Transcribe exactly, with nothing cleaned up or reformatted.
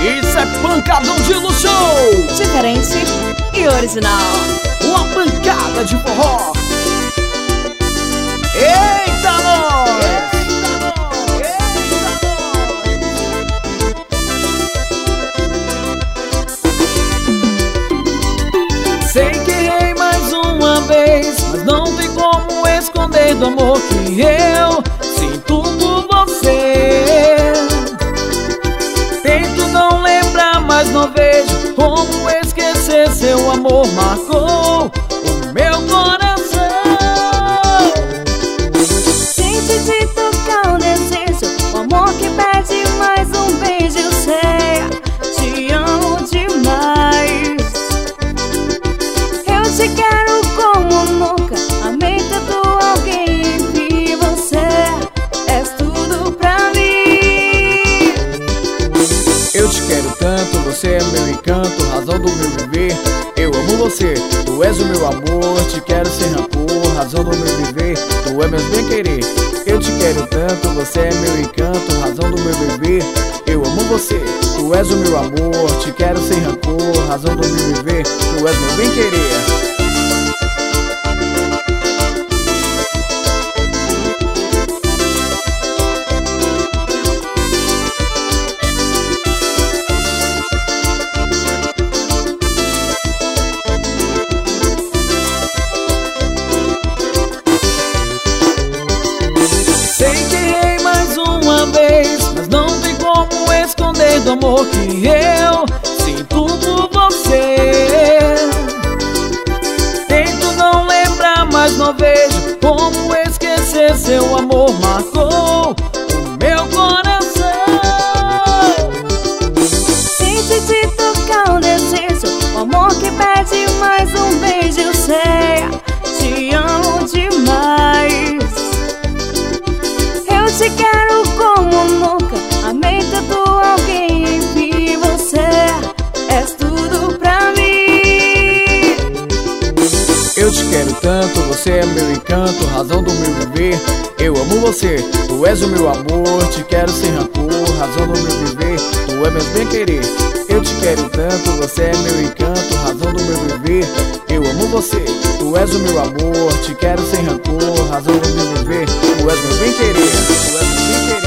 Isso é pancadão de luxo, diferente e original. uma pancada de forró. Eita nós! Sei que errei mais uma vez, mas não tem como esconder do amor que eu sinto por você. Tento não lembrar, mas não vejo como esquecer. Seu amor marcou o meu coração. Sente de tocar o desejo, o amor que pede mais um beijo. Eu sei, te amo demais. Eu te quero como nunca amei tanto alguém. E você és tudo pra mim. Eu te quero tanto, você é meu encanto, razão do meu viver. Eu amo você, tu és o meu amor, te quero sem rancor, razão do meu viver, tu é meu bem-querer. Eu te quero tanto, você é meu encanto, razão do meu viver. Eu amo você, tu és o meu amor, te quero sem rancor, razão do meu viver, tu és meu bem-querer. Sei que errei mais uma vez, mas não tem como esconder do amor que eu sinto por você. Tento não lembrar, mas não vejo como esquecer. Seu amor marcou o meu coração. Sente de tocar o desejo, o amor que pede mais um beijo. Eu sei, te amo demais. Eu te quero como nunca amei tanto alguém. E você és tudo pra mim. Eu te quero tanto, você é meu encanto, razão do meu viver. Eu amo você, tu és o meu amor, te quero sem rancor, razão do meu viver, tu é meu bem-querer. Eu te quero tanto, você é meu encanto, razão do meu viver. Eu amo você, tu és o meu amor, te quero sem rancor, razão do meu viver, tu és meu bem-querer, tu és meu bem-querer.